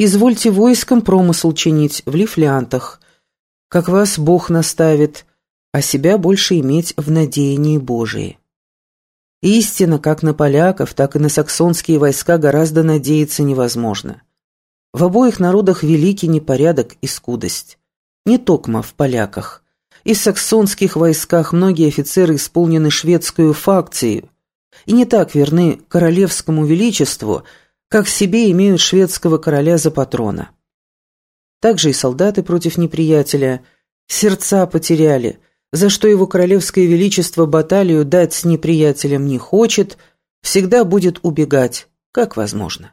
извольте войском промысл чинить в лифлянтах, как вас Бог наставит, а себя больше иметь в надеянии Божии. Истинно, как на поляков, так и на саксонские войска гораздо надеяться невозможно. В обоих народах великий непорядок и скудость. Не токмо в поляках. И в саксонских войсках многие офицеры исполнены шведскую факцией и не так верны королевскому величеству, как себе имеют шведского короля за патрона. Также и солдаты против неприятеля сердца потеряли, за что его королевское величество баталию дать с неприятелем не хочет, всегда будет убегать, как возможно.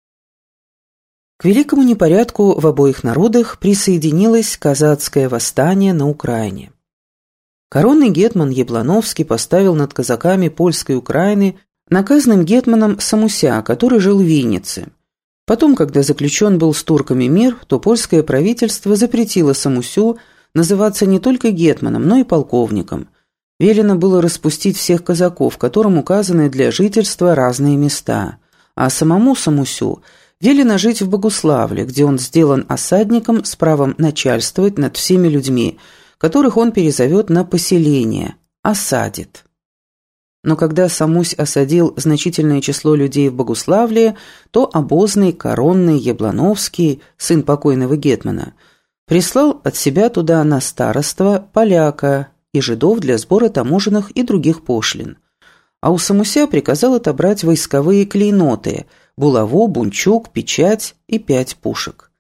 К великому непорядку в обоих народах присоединилось казацкое восстание на Украине. Коронный гетман Яблановский поставил над казаками польской Украины наказанным гетманом Самуся, который жил в Виннице. Потом, когда заключен был с турками мир, то польское правительство запретило Самусю называться не только гетманом, но и полковником. Велено было распустить всех казаков, которым указаны для жительства разные места, а самому Самусю велено жить в Богуславле, где он сделан осадником с правом начальствовать над всеми людьми, которых он перезовет на поселение, осадит. Но когда Самусь осадил значительное число людей в Богуславле, то обозный, коронный, Яблановский, сын покойного гетмана, прислал от себя туда на староство поляка и жидов для сбора таможенных и других пошлин. А у Самуся приказал отобрать войсковые клейноты – булаву, бунчук, печать и 5 пушек.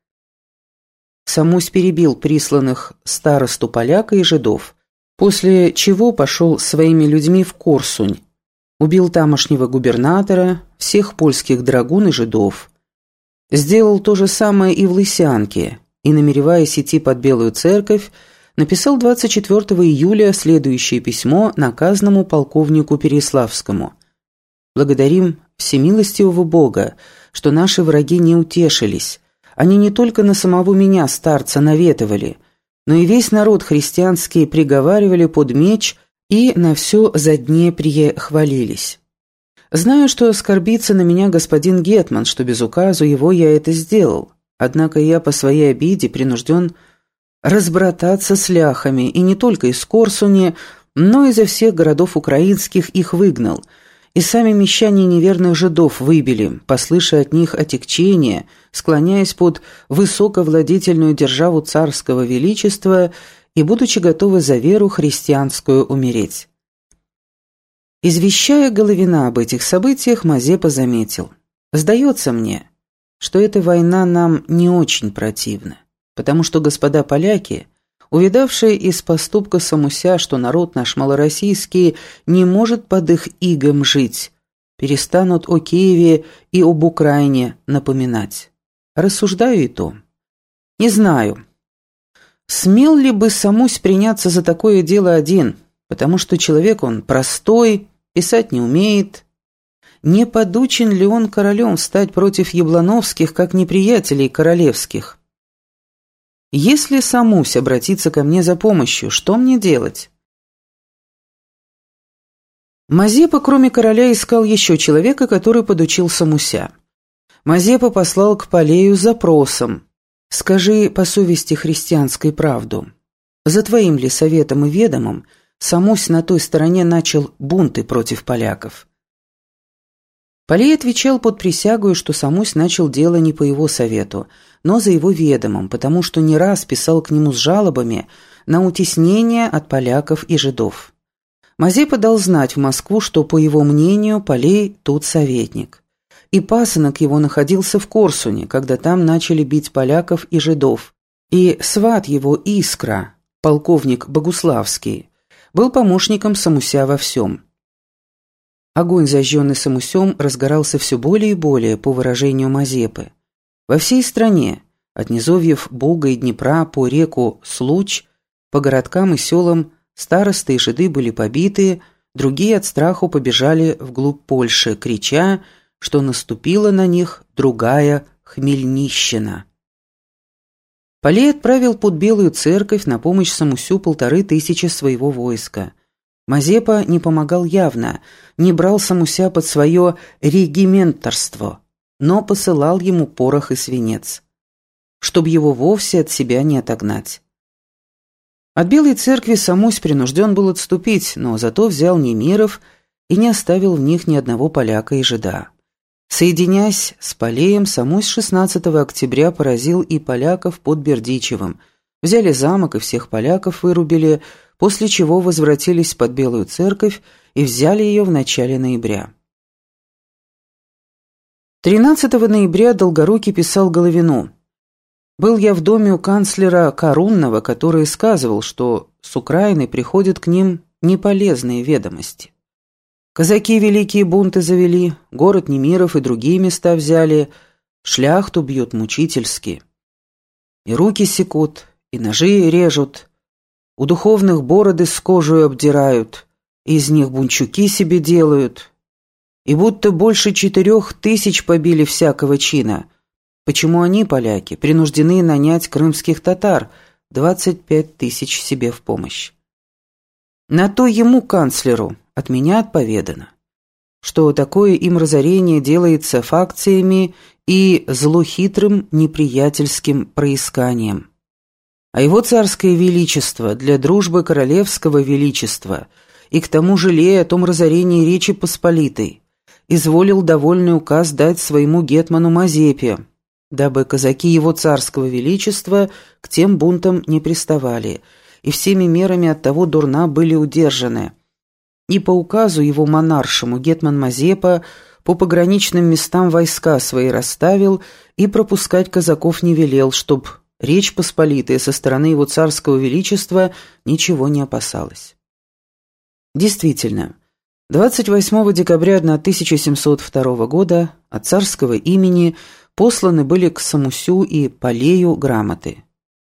Самусь перебил присланных старосту поляка и жидов, после чего пошел с своими людьми в Корсунь, убил тамошнего губернатора, всех польских драгун и жидов. Сделал то же самое и в Лысянке, и, намереваясь идти под Белую церковь, написал 24 июля следующее письмо наказанному полковнику Переяславскому. «Благодарим всемилостивого Бога, что наши враги не утешились. Они не только на самого меня, старца, наветовали, но и весь народ христианский приговаривали под меч и на все заднеприе хвалились. Знаю, что оскорбится на меня господин гетман, что без указу его я это сделал, однако я по своей обиде принужден разбрататься с ляхами, и не только из Корсуни, но и изо всех городов украинских их выгнал, и сами мещане неверных жидов выбили, послыша от них отягчение, склоняясь под высоковладетельную державу царского величества и будучи готовы за веру христианскую умереть». Извещая Головина об этих событиях, Мазепа заметил: «Сдается мне, что эта война нам не очень противна, потому что господа поляки, увидавшие из поступка Самуся, что народ наш малороссийский не может под их игом жить, перестанут о Киеве и об Украине напоминать. Рассуждаю и то. Не знаю, смел ли бы Самусь приняться за такое дело один, потому что человек он простой, писать не умеет. Не подучен ли он королем встать против Яблановских, как неприятелей королевских? Если Самусь обратится ко мне за помощью, что мне делать?» Мазепа, кроме короля, искал еще человека, который подучил Самуся. Мазепа послал к Полею с запросом: «Скажи по совести христианской правду. За твоим ли советом и ведомым Самусь на той стороне начал бунты против поляков?» Полей отвечал под присягою, что Самусь начал дело не по его совету, но за его ведомым, потому что не раз писал к нему с жалобами на утеснение от поляков и жидов. Мазепа дал знать в Москву, что, по его мнению, Полей тут советник. И пасынок его находился в Корсуне, когда там начали бить поляков и жидов. И сват его Искра, полковник Богуславский, был помощником Самуся во всем. Огонь, зажженный Самусем, разгорался все более и более, по выражению Мазепы. Во всей стране, от низовьев Буга и Днепра по реку Случ, по городкам и селам, старосты и жиды были побиты, другие от страху побежали вглубь Польши, крича, что наступила на них другая Хмельнищина. Полей отправил под Белую церковь на помощь Самусю 1500 своего войска. Мазепа не помогал явно, не брал Самуся под свое регименторство, но посылал ему порох и свинец. чтобы его вовсе от себя не отогнать. От Белой церкви Самусь принужден был отступить, но зато взял немиров и не оставил в них ни одного поляка и жида. Соединяясь с Полеем, Самусь 16 октября поразил и поляков под Бердичевым, взяли замок и всех поляков вырубили, после чего возвратились под Белую церковь и взяли ее в начале ноября. 13 ноября Долгорукий писал Головину: «Был я в доме у канцлера Корунного, который сказывал, что с Украины приходят к ним неполезные ведомости. Казаки великие бунты завели, город Немиров и другие места взяли, шляхту бьют мучительски. И руки секут, и ножи режут, у духовных бороды с кожей обдирают, и из них бунчуки себе делают, и будто больше 4000 побили всякого чина. Почему они, поляки, принуждены нанять крымских татар, 25 000 себе в помощь? На то ему, канцлеру, от меня отповедано, что такое им разорение делается факциями и злохитрым неприятельским происканием. А его царское величество для дружбы королевского величества и к тому жалея о том разорении Речи Посполитой, изволил довольный указ дать своему гетману Мазепе, дабы казаки его царского величества к тем бунтам не приставали, и всеми мерами от того дурна были удержаны. И по указу его монаршему гетман Мазепа по пограничным местам войска свои расставил и пропускать казаков не велел, чтоб Речь Посполитая со стороны его царского величества ничего не опасалась. Действительно, 28 декабря 1702 года от царского имени посланы были к Самусю и Полею грамоты.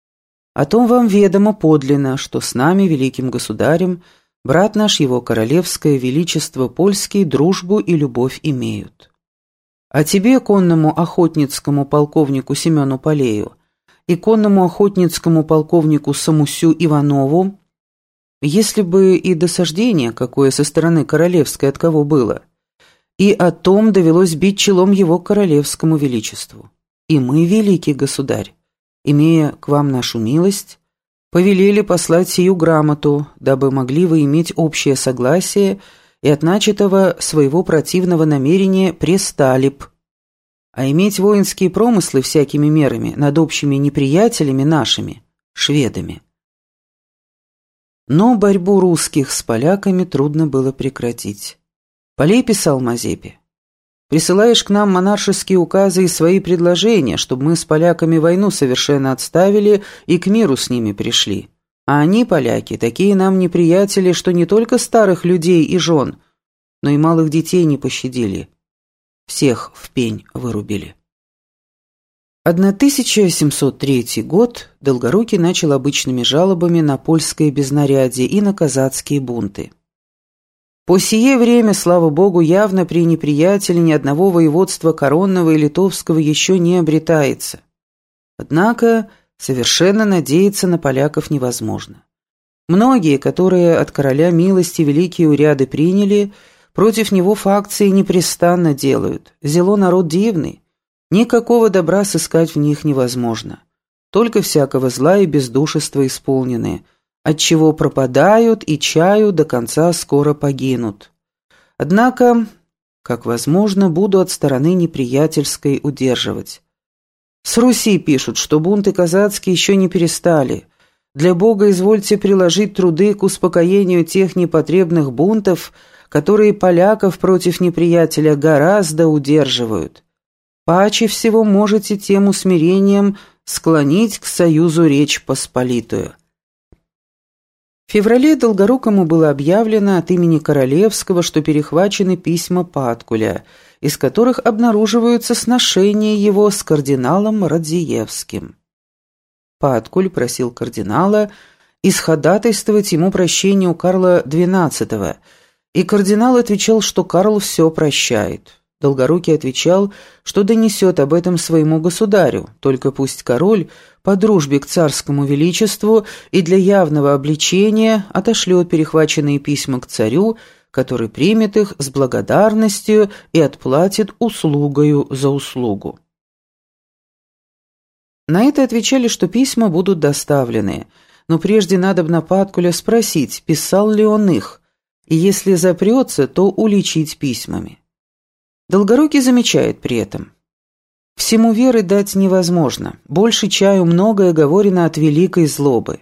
О том вам ведомо подлинно, что с нами, великим государем, брат наш, его королевское величество польский, дружбу и любовь имеют. А тебе, конному охотницкому полковнику Семену Полею, и конному охотницкому полковнику Самусю Иванову, если бы и досаждение какое со стороны королевской от кого было, и о том довелось бить челом его королевскому величеству. И мы, великий государь, имея к вам нашу милость, повелели послать сию грамоту, дабы могли вы иметь общее согласие и от начатого своего противного намерения престали б, а иметь воинские промыслы всякими мерами над общими неприятелями нашими, шведами. Но борьбу русских с поляками трудно было прекратить. Полей писал Мазепе: «Присылаешь к нам монаршеские указы и свои предложения, чтобы мы с поляками войну совершенно отставили и к миру с ними пришли. А они, поляки, такие нам неприятели, что не только старых людей и жен, но и малых детей не пощадили. Всех в пень вырубили». 1703 год Долгорукий начал обычными жалобами на польское безнарядие и на казацкие бунты. По сие время, слава Богу, явно при неприятеле ни одного воеводства коронного и литовского еще не обретается. Однако совершенно надеяться на поляков невозможно. Многие, которые от короля милости великие уряды приняли, против него факции непрестанно делают. Зело народ дивный. Никакого добра сыскать в них невозможно. Только всякого зла и бездушества исполненные, отчего пропадают и чаю до конца скоро погинут. Однако, как возможно, буду от стороны неприятельской удерживать. С Руси пишут, что бунты казацкие еще не перестали. Для Бога извольте приложить труды к успокоению тех непотребных бунтов, которые поляков против неприятеля гораздо удерживают. Паче всего можете тем усмирением склонить к союзу Речь Посполитую. В феврале Долгорукому было объявлено от имени Королевского, что перехвачены письма Паткуля, из которых обнаруживаются сношения его с кардиналом Радзиевским. Паткуль просил кардинала исходатайствовать ему прощение у Карла XII, и кардинал отвечал, что Карл все прощает. Долгорукий отвечал, что донесет об этом своему государю, только пусть король по дружбе к царскому величеству и для явного обличения отошлет перехваченные письма к царю, который примет их с благодарностью и отплатит услугою за услугу. На это отвечали, что письма будут доставлены, но прежде надобно Паткуля спросить, писал ли он их, и если запрется, то уличить письмами. Долгорукий замечает при этом: «Всему веры дать невозможно, больше чаю многое говорено от великой злобы».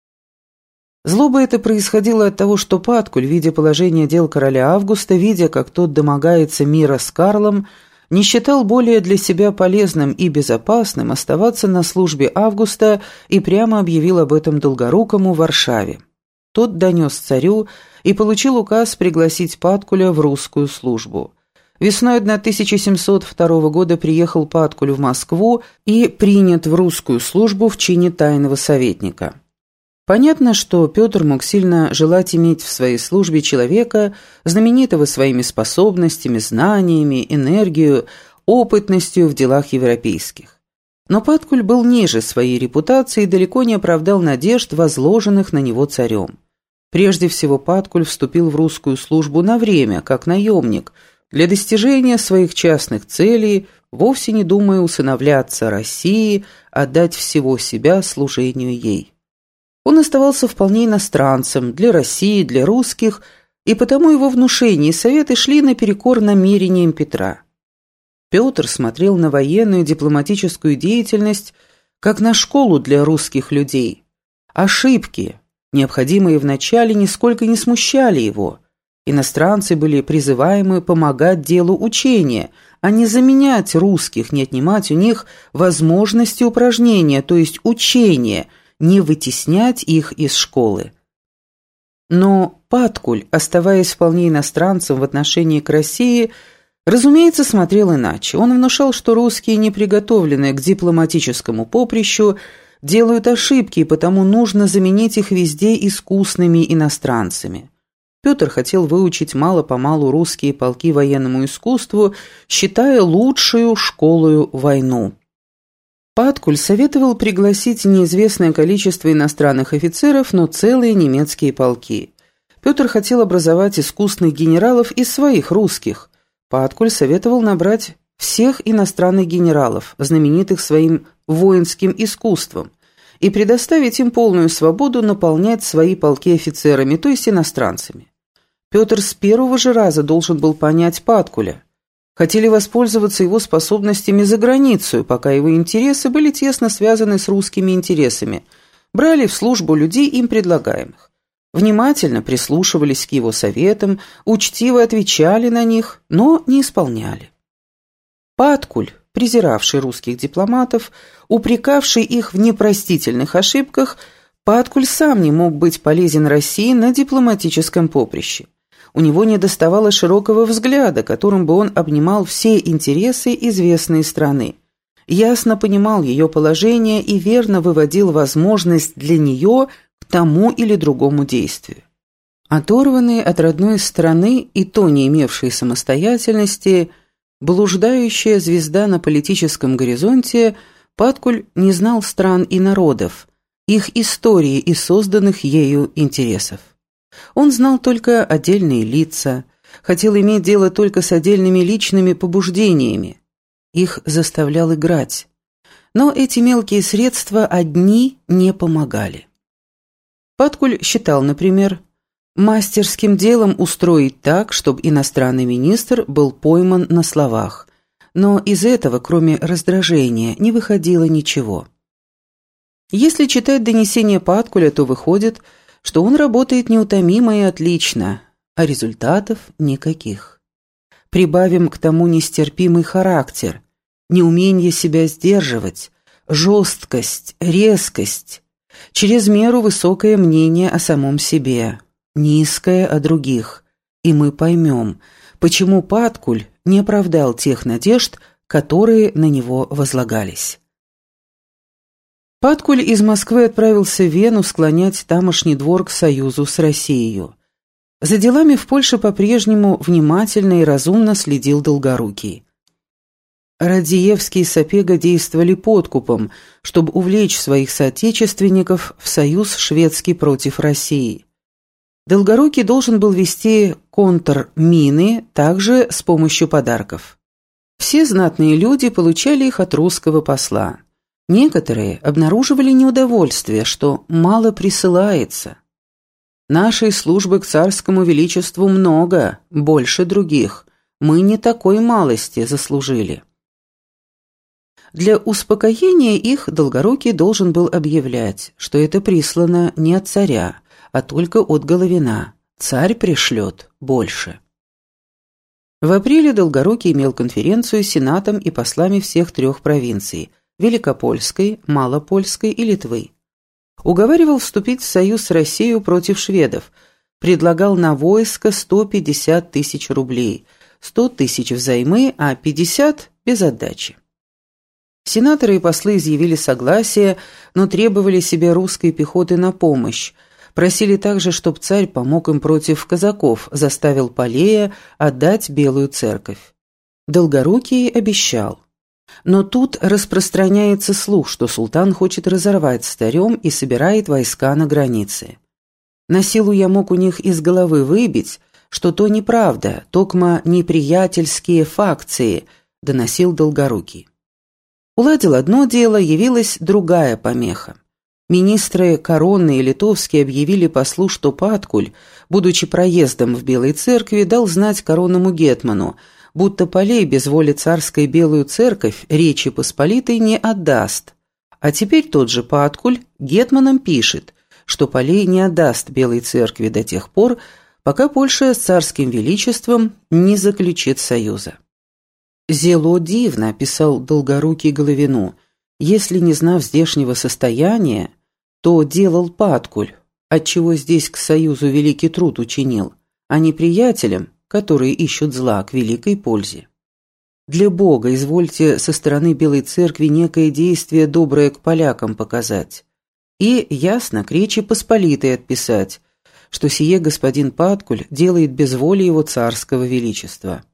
Злоба эта происходила от того, что Паткуль, видя положение дел короля Августа, видя, как тот домогается мира с Карлом, не считал более для себя полезным и безопасным оставаться на службе Августа и прямо объявил об этом Долгорукому в Варшаве. Тот донес царю и получил указ пригласить Паткуля в русскую службу. Весной 1702 года приехал Паткуль в Москву и принят в русскую службу в чине тайного советника. Понятно, что Петр мог сильно желать иметь в своей службе человека, знаменитого своими способностями, знаниями, энергией, опытностью в делах европейских. Но Паткуль был ниже своей репутации и далеко не оправдал надежд, возложенных на него царем. Прежде всего, Паткуль вступил в русскую службу на время, как наемник, для достижения своих частных целей, вовсе не думая усыновляться России, отдать всего себя служению ей. Он оставался вполне иностранцем для России, для русских, и потому его внушения и советы шли наперекор намерениям Петра. Петр смотрел на военную и дипломатическую деятельность как на школу для русских людей. Ошибки, необходимые вначале, нисколько не смущали его. Иностранцы были призываемы помогать делу учения, а не заменять русских, не отнимать у них возможности упражнения, то есть учения, не вытеснять их из школы. Но Паткуль, оставаясь вполне иностранцем в отношении к России, разумеется, смотрел иначе. Он внушал, что русские, не приготовленные к дипломатическому поприщу, делают ошибки, и потому нужно заменить их везде искусными иностранцами. Петр хотел выучить мало-помалу русские полки военному искусству, считая лучшую школою войну. Паткуль советовал пригласить неизвестное количество иностранных офицеров, но целые немецкие полки. Петр хотел образовать искусных генералов из своих русских. Паткуль советовал набрать всех иностранных генералов, знаменитых своим воинским искусством, и предоставить им полную свободу наполнять свои полки офицерами, то есть иностранцами. Петр с первого же раза должен был понять Паткуля. Хотели воспользоваться его способностями за границу, пока его интересы были тесно связаны с русскими интересами, брали в службу людей им предлагаемых. Внимательно прислушивались к его советам, учтиво отвечали на них, но не исполняли. Паткуль, презиравший русских дипломатов, упрекавший их в непростительных ошибках, Паткуль сам не мог быть полезен России на дипломатическом поприще. У него недоставало широкого взгляда, которым бы он обнимал все интересы известной страны. Ясно понимал ее положение и верно выводил возможность для нее к тому или другому действию. Оторванный от родной страны и то не имевший самостоятельности, блуждающая звезда на политическом горизонте, Паткуль не знал стран и народов, их истории и созданных ею интересов. Он знал только отдельные лица, хотел иметь дело только с отдельными личными побуждениями. Их заставлял играть. Но эти мелкие средства одни не помогали. Паткуль считал, например, мастерским делом устроить так, чтобы иностранный министр был пойман на словах. Но из этого, кроме раздражения, не выходило ничего. Если читать донесения Паткуля, то выходит, что он работает неутомимо и отлично, а результатов никаких. Прибавим к тому нестерпимый характер, неумение себя сдерживать, жесткость, резкость, через меру высокое мнение о самом себе, низкое о других, и мы поймем, почему Паткуль не оправдал тех надежд, которые на него возлагались. Паткуль из Москвы отправился в Вену склонять тамошний двор к союзу с Россией. За делами в Польше по-прежнему внимательно и разумно следил Долгорукий. Радзиевский и Сапега действовали подкупом, чтобы увлечь своих соотечественников в союз шведский против России. Долгорукий должен был вести контрмины также с помощью подарков. Все знатные люди получали их от русского посла. Некоторые обнаруживали неудовольствие, что мало присылается. Нашей службы к царскому величеству много, больше других. Мы не такой малости заслужили. Для успокоения их Долгорукий должен был объявлять, что это прислано не от царя, а только от Головина. Царь пришлет больше. В апреле Долгорукий имел конференцию с сенатом и послами всех 3 провинций – Великопольской, Малопольской и Литвы. Уговаривал вступить в союз с Россией против шведов, предлагал на войско 150 тысяч рублей, 100 тысяч взаймы, а 50 – без отдачи. Сенаторы и послы изъявили согласие, но требовали себе русской пехоты на помощь, просили также, чтоб царь помог им против казаков, заставил Полея отдать Белую Церковь. Долгорукий обещал. Но тут распространяется слух, что султан хочет разорвать с царем и собирает войска на границе. На силу я мог у них из головы выбить, что то неправда, токмо неприятельские факции, доносил Долгорукий. Уладил одно дело, явилась другая помеха. Министры коронные и литовские объявили послу, что Паткуль, будучи проездом в Белой Церкви, дал знать коронному гетману, будто Полей без воли царской Белую Церковь Речи Посполитой не отдаст. А теперь тот же Паткуль гетманам пишет, что Полей не отдаст Белой Церкви до тех пор, пока Польша с царским величеством не заключит союза. «Зело дивно», — писал Долгорукий Головину, «если, не знав здешнего состояния, то делал Паткуль, отчего здесь к союзу великий труд учинил, а не приятелям, которые ищут зла к великой пользе. Для Бога извольте со стороны Белой Церкви некое действие доброе к полякам показать, и ясно к Речи Посполитой отписать, что сие господин Паткуль делает без воли его царского величества».